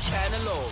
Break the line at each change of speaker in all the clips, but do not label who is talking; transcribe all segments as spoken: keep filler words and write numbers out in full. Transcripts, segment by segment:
Channel O.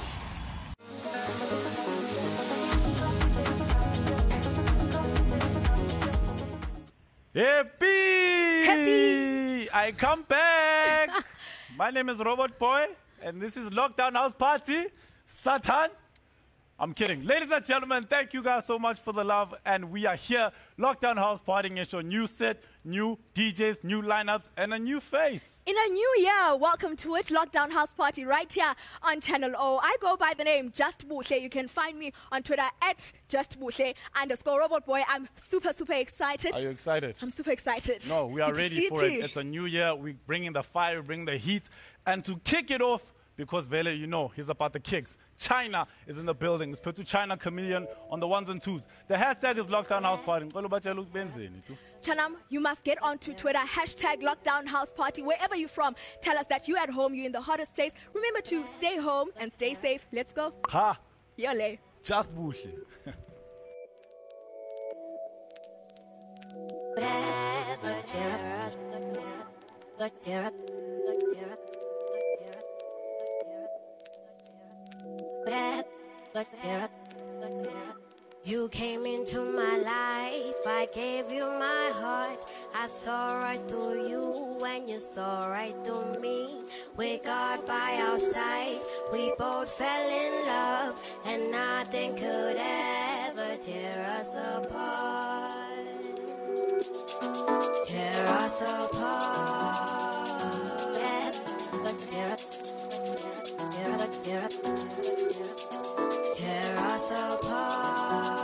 Happy!
Happy!
I come back! My name is Robot Boy, and this is Lockdown House Party. Satan! I'm kidding. Ladies and gentlemen, thank you guys so much for the love, and we are here. Lockdown House Party is your new set, new D Js, new lineups, and a new face.
In a new year, welcome to it, Lockdown House Party, right here on Channel O. I go by the name Just Buhle. You can find me on Twitter at Just Buhle underscore Robot Boy. I'm super, super excited.
Are you excited?
I'm super excited.
No, we are
Good to
ready
see
for
you.
it. It's a new year. We bring in the fire, we bring the heat. And to kick it off, because Vele, you know, he's about the kicks. China is in the building. It's put to China Chameleon on the ones and twos. The hashtag is Lockdown House Party.
Chanam, you must get onto Twitter, hashtag Lockdown House Party. Wherever you're from, tell us that you're at home, you're in the hottest place. Remember to stay home and stay safe. Let's go.
Ha!
Yole.
Just Buhle.
You came into my life, I gave you my heart. I saw right through you and you saw right through me. With God by our side, we both fell in love, and nothing could ever tear us apart. Tear us apart. Tear, tear, tear, tear us apart.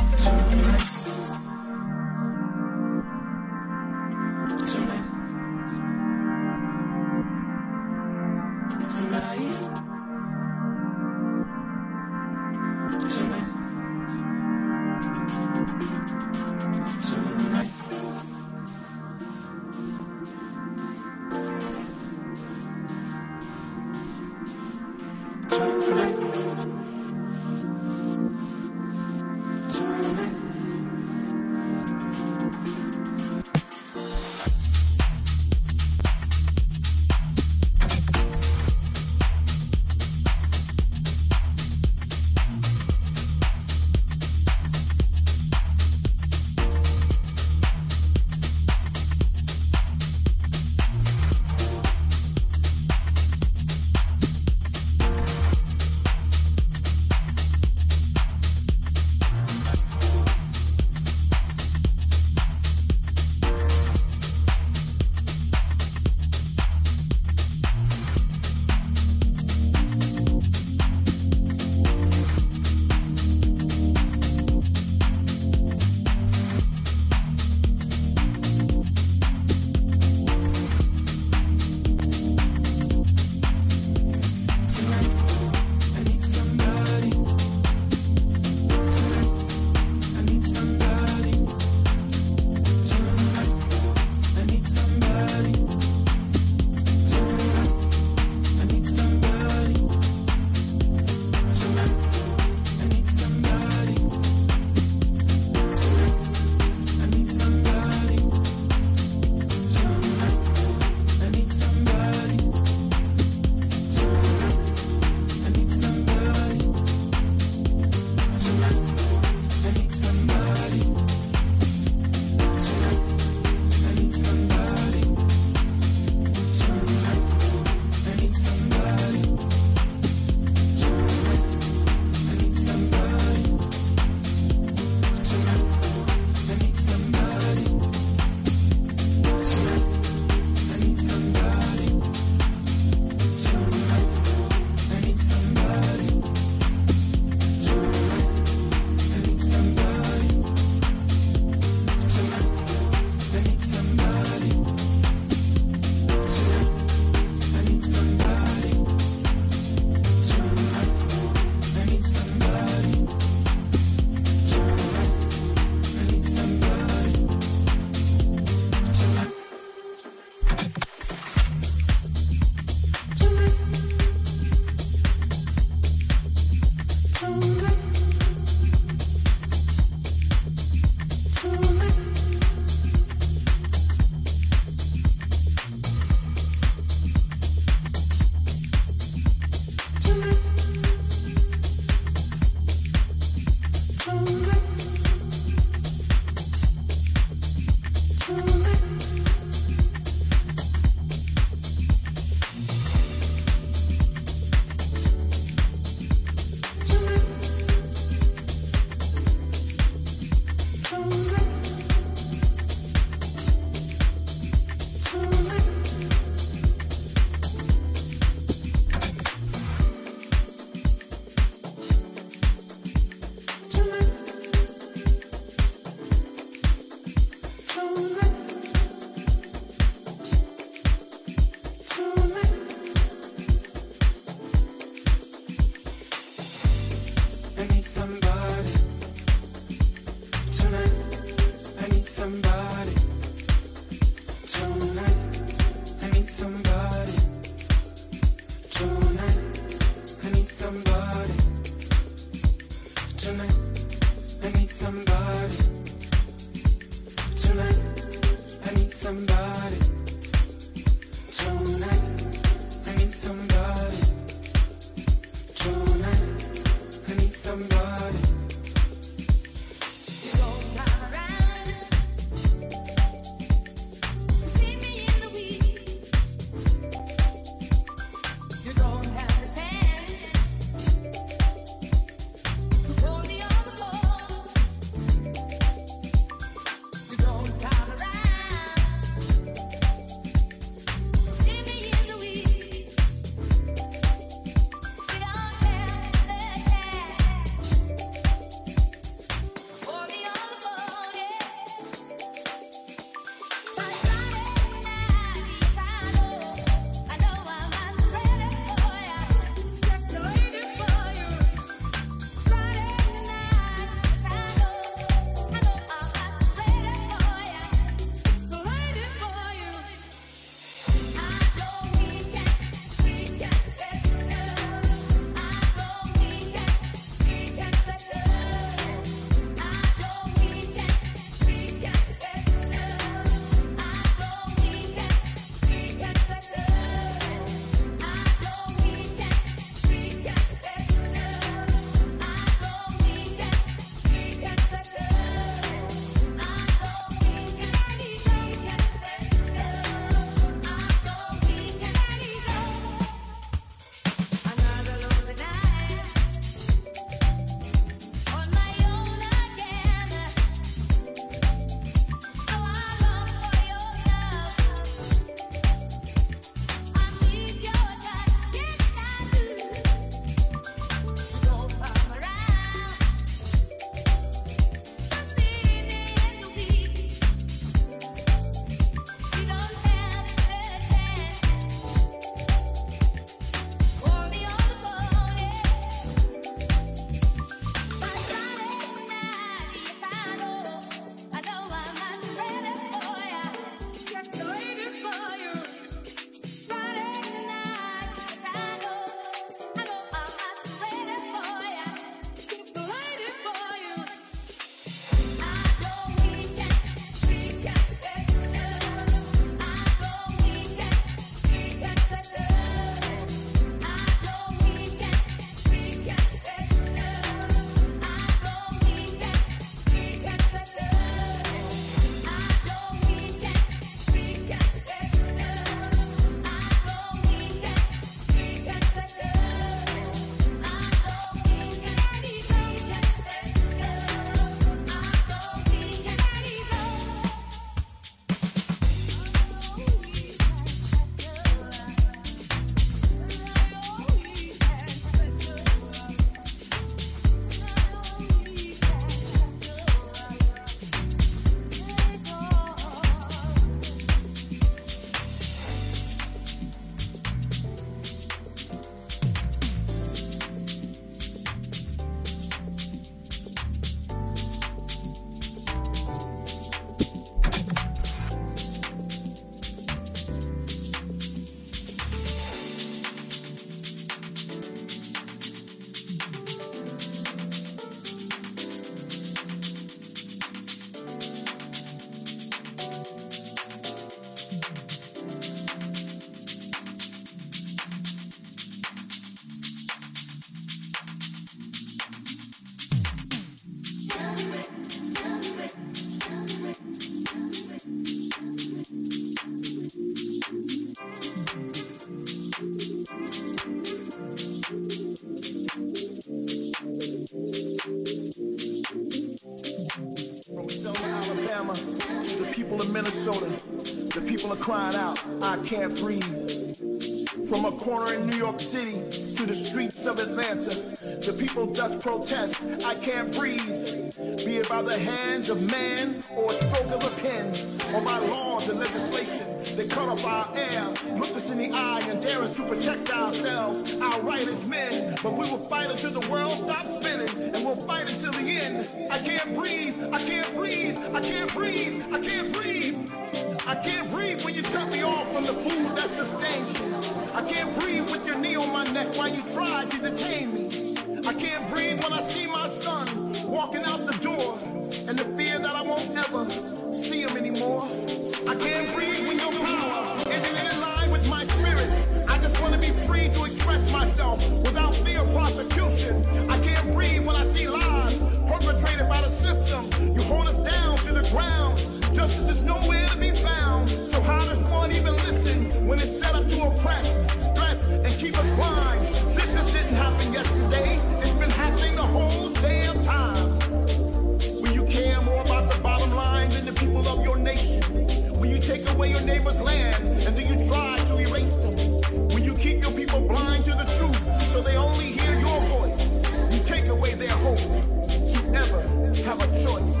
The people are crying out, I can't breathe. From a corner in New York City to the streets of Atlanta, the people thus protest, I can't breathe. Be it by the hands of man or a stroke of a pen, or by laws and legislation that cut off our air, look us in the eye and dare us to protect ourselves, our right as men. But we will fight until the world stops spinning, and we'll fight until the end. I can't breathe, I can't breathe, I can't breathe, I can't breathe. I can't breathe when you cut me off from the food that sustains you. I can't breathe with your knee on my neck while you try to detain me. I can't breathe when I see my son walking out the door, and the fear that I won't ever see him anymore. I can't breathe when your power isn't in line with my spirit. I just want to be free to express myself without fear of prosecution. I can't breathe when I see lies perpetrated by the system. You hold us down to the ground. Justice is nowhere to be found. So how does one even listen when it's set up to oppress, stress, and keep us blind? This just didn't happen yesterday. It's been happening the whole damn time. When you care more about the bottom line than the people of your nation. When you take away your neighbor's land and then you try to erase them. When you keep your people blind to the truth so they only hear your voice. You take away their hope to ever have a choice.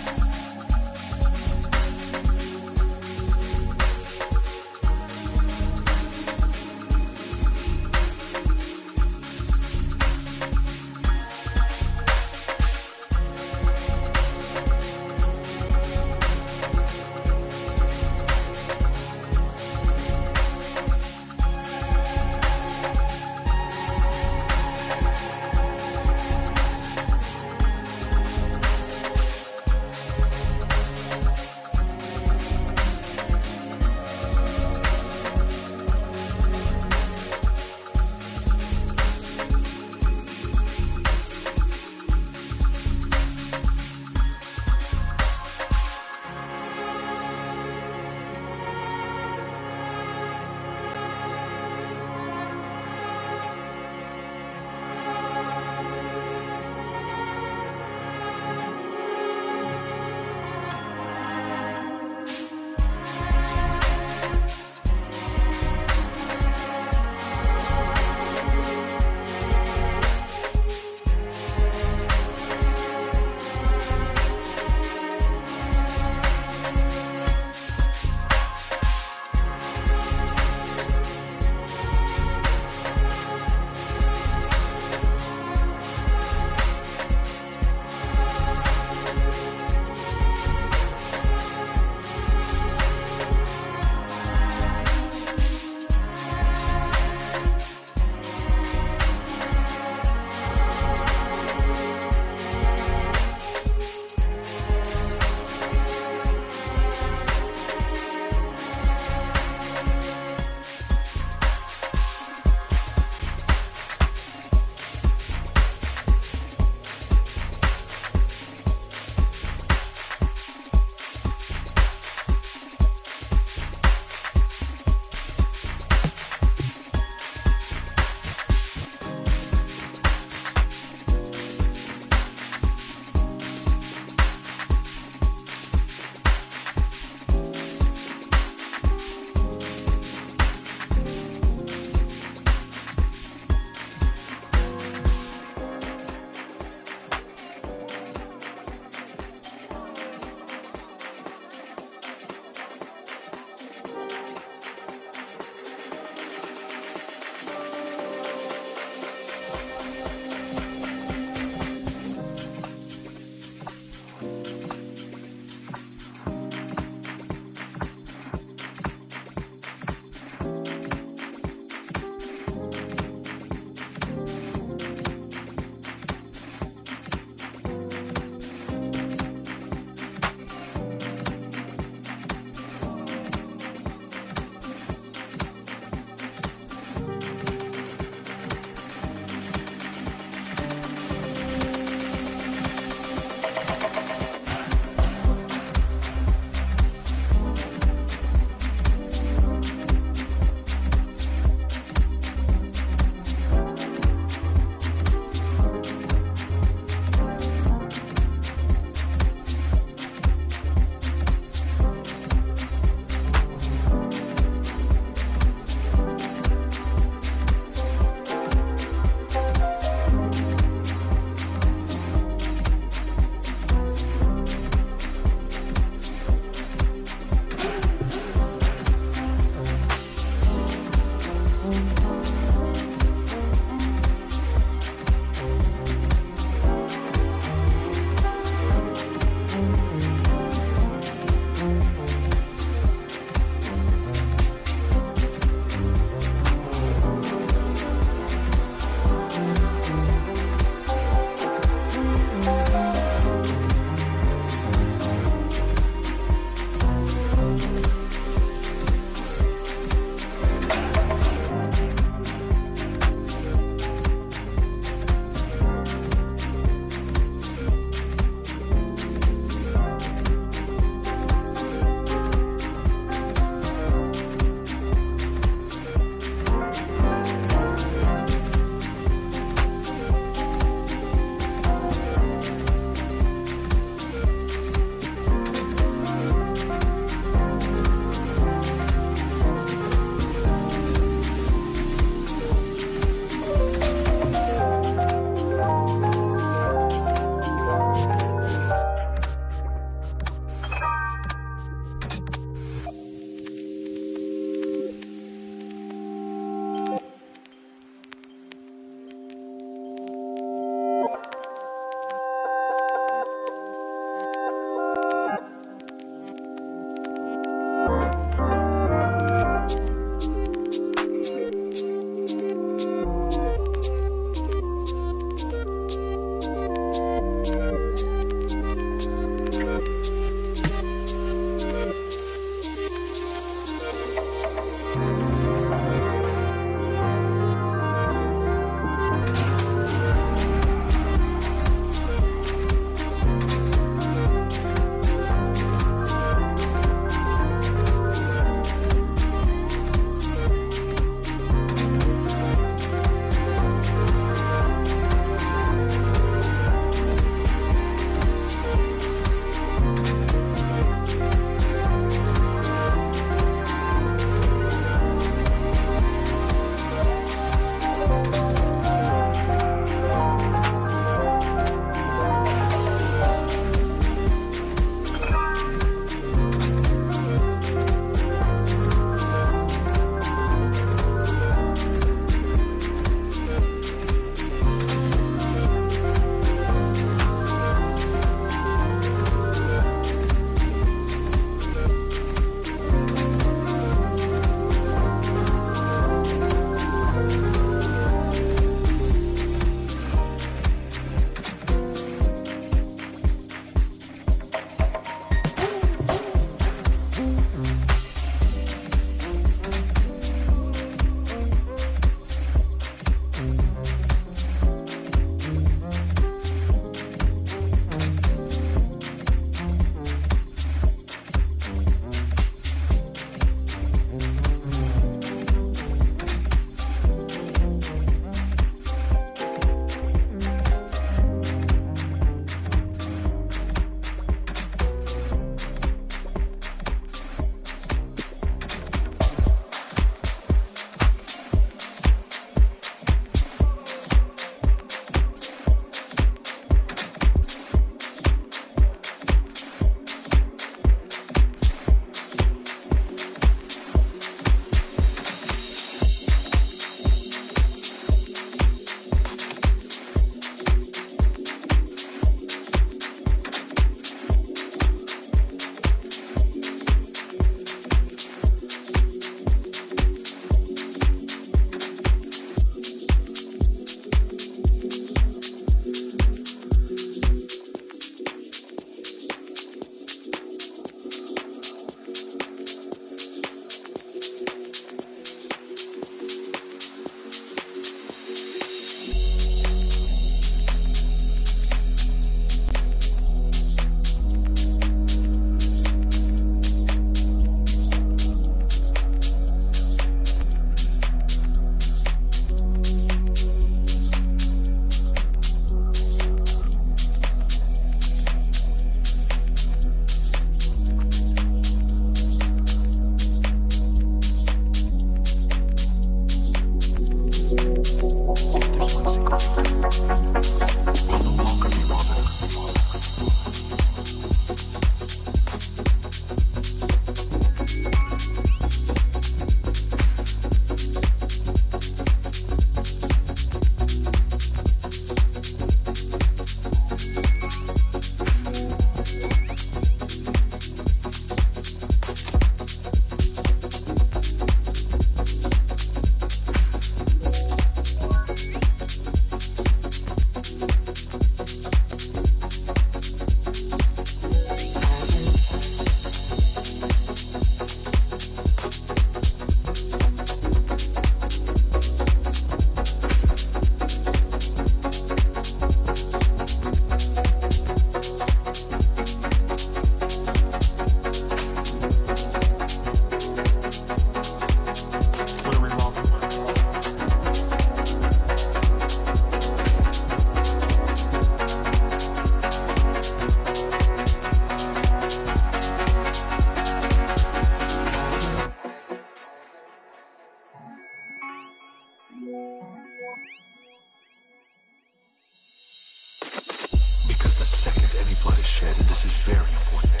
bloodshed, and this is very important.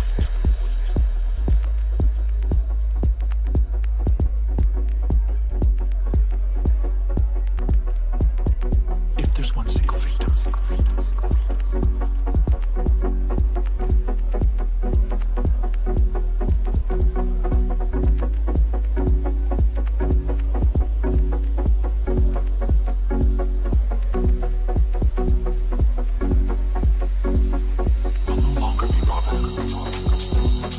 If there's one single victim, will no longer be Robert.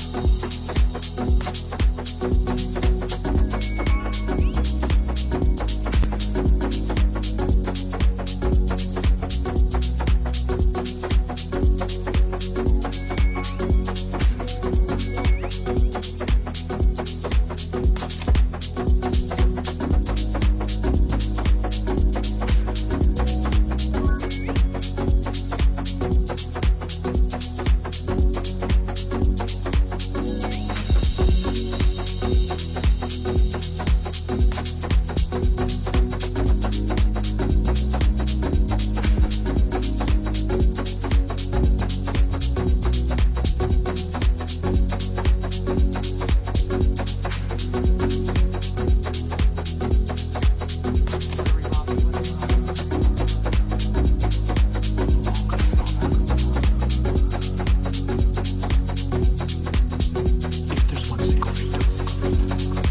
If there's one single victim,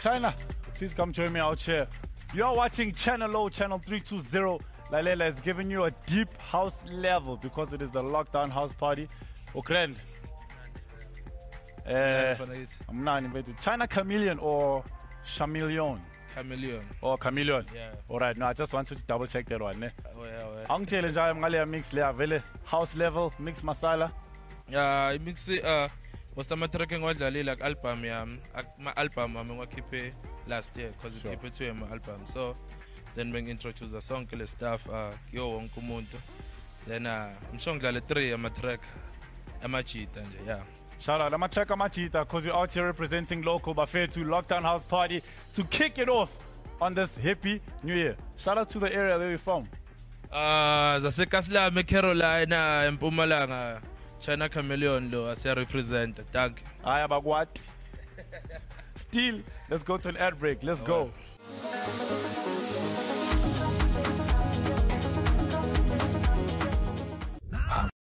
China, please come join me out here. You are watching Channel O, Channel three twenty. Lalela is giving you a deep house level because it is the lockdown house party. Okrend. Uh, I'm not invited. China Chameleon or Chameleon?
Chameleon.
Or Chameleon?
Yeah.
Alright, no, I just wanted to double check that one. Ne?
Oh, yeah, yeah.
Ang challenge I'm gonna mix layer vele house level mix masala.
Yeah, I mix it. Uh, was the matter can watch like album yam, my album I'm gonna keep it last year because
Sure.
it keep it to my album. So then when introduce a song, kill stuff. Uh, yo on kumuntu. Then uh, I'm showing the three. I'm a track. I'm a cheat and yeah.
Shout out, I'm gonna check out my cheetah because we're out here representing local Buffet to Lockdown House Party to kick it off on this hippie new year. Shout out to the area where we're from.
Uh, zasekasla me Carolina Mpumalanga China Chameleon lo as represent. Thank you.
Aye, about what? Still, let's go to an ad break. Let's go.
Alright.